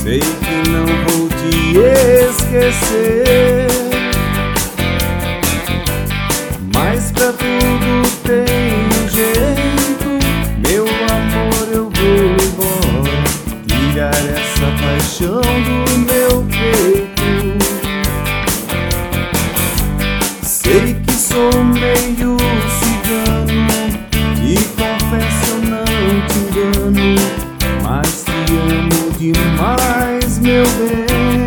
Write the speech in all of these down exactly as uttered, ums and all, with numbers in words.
sei que não vou te esquecer, mas pra tudo tem um jeito, meu amor, eu vou embora, tirar essa paixão do meu peito. Sei que sou meio cigano e confesso eu não te engano, mas te amo demais, meu bem.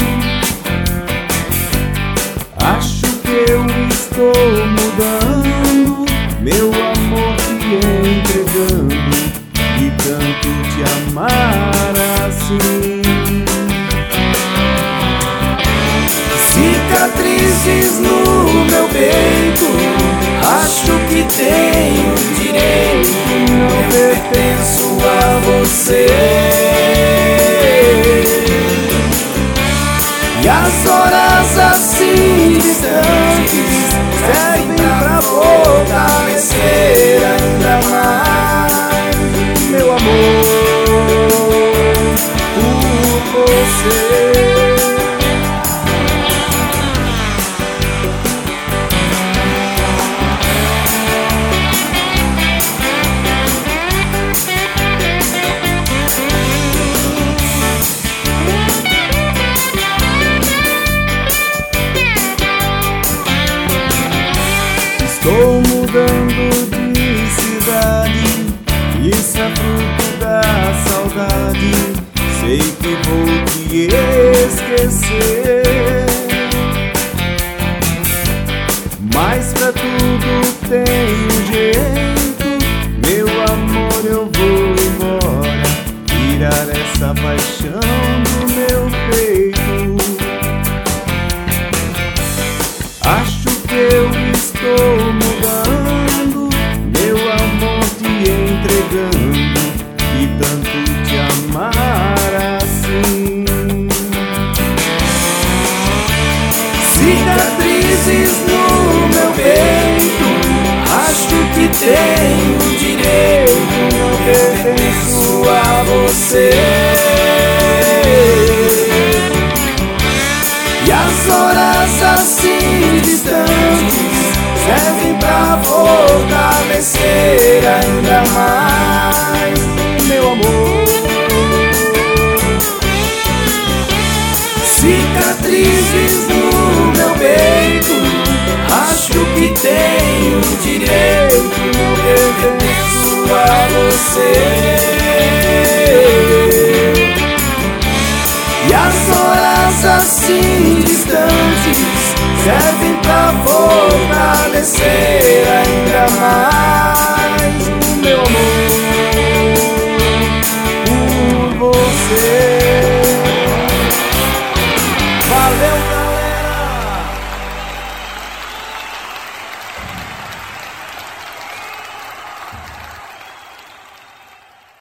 Acho que eu estou mudando, meu amor, te entregando, de tanto te amar assim. Cicatrizes no meu peito, acho que tenho direito, não pertenço a você. E as horas assim distantes servem pra fortalecer ainda mais, meu amor, por você. Estou mudando de cidade, isso é fruto da saudade. Sei que vou te esquecer, mas pra tudo tem um jeito, meu amor, eu vou embora, tirar essa paixão do meu peito. Acho que eu estou mudando, meu amor, te entregando, e tanto te amar assim. Cicatrizes no meu peito, acho que tenho direito, não pertenço a você. E as horas assim distantes servem pra fortalecer ainda mais, meu amor. Cicatrizes no meu peito, acho que tenho direito, não pertenço a você. E as horas assim distantes servem pra fortalecer ainda mais.